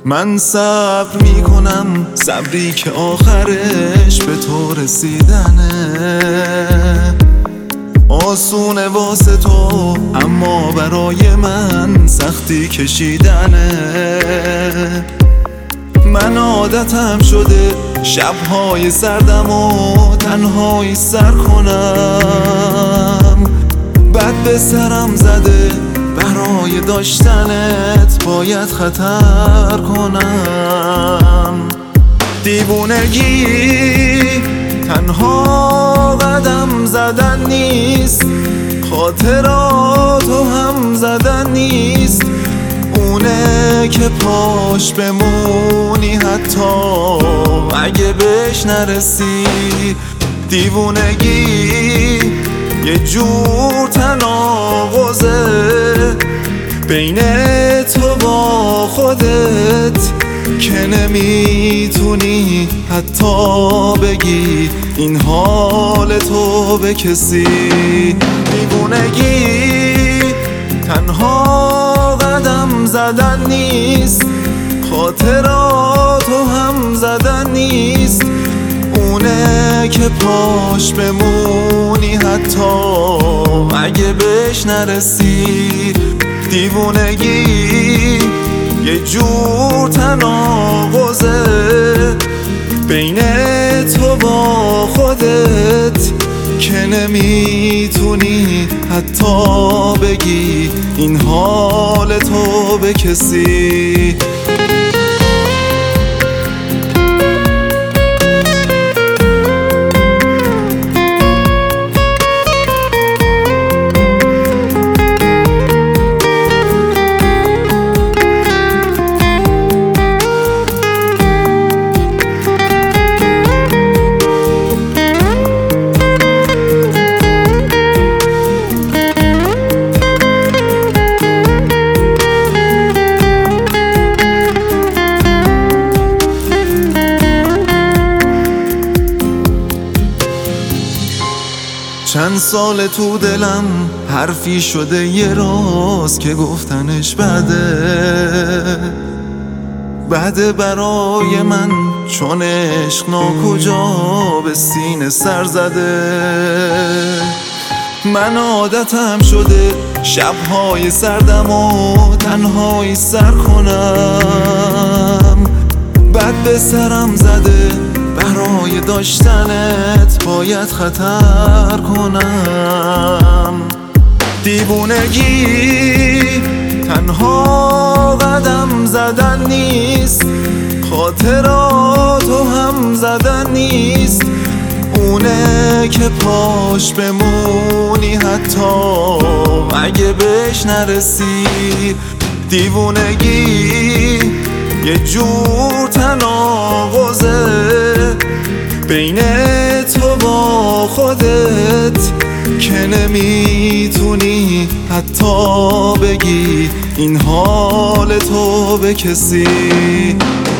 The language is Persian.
من صبر میکنم، صبری که آخرش به تو رسیدنه. آسونه واسه تو اما برای من سختی کشیدنه. من عادتم شده شبهای سردم و تنهایی سر کنم. بد به سرم زده برای داشتنت باید خطر کنم. دیوونگی تنها قدم زدن نیست، خاطراتو هم زدن نیست. اونه که پاش بمونی حتی اگه بهش نرسی. دیوونگی یه جور تناقضه بین تو با خودت که نمیتونی حتی بگی این حال تو به کسی. دیوونگی تنها قدم زدن نیست، خاطراتو هم زدن نیست. اونه که پاش بمونی حتی اگه بهش نرسی. دیوونگی یه جور تناقضه بین تو با خودت که نمیتونی حتی بگی این حال تو به کسی. چند سال تو دلم حرفی شده یه راز که گفتنش بده برای من، چون عشق ناکجا به سینه سر زده. من عادتم شده شبهای سردم و تنهایی سر کنم. بد به سرم زده برای داشتنت باید خطر کنم. دیوونگی تنها قدم زدن نیست، خاطراتو هم زدن نیست. اونه که پاش بمونی حتی اگه بهش نرسی. دیوونگی یه جور تناقضه بین تو با خودت که نمیتونی حتی بگی این حال تو به کسی.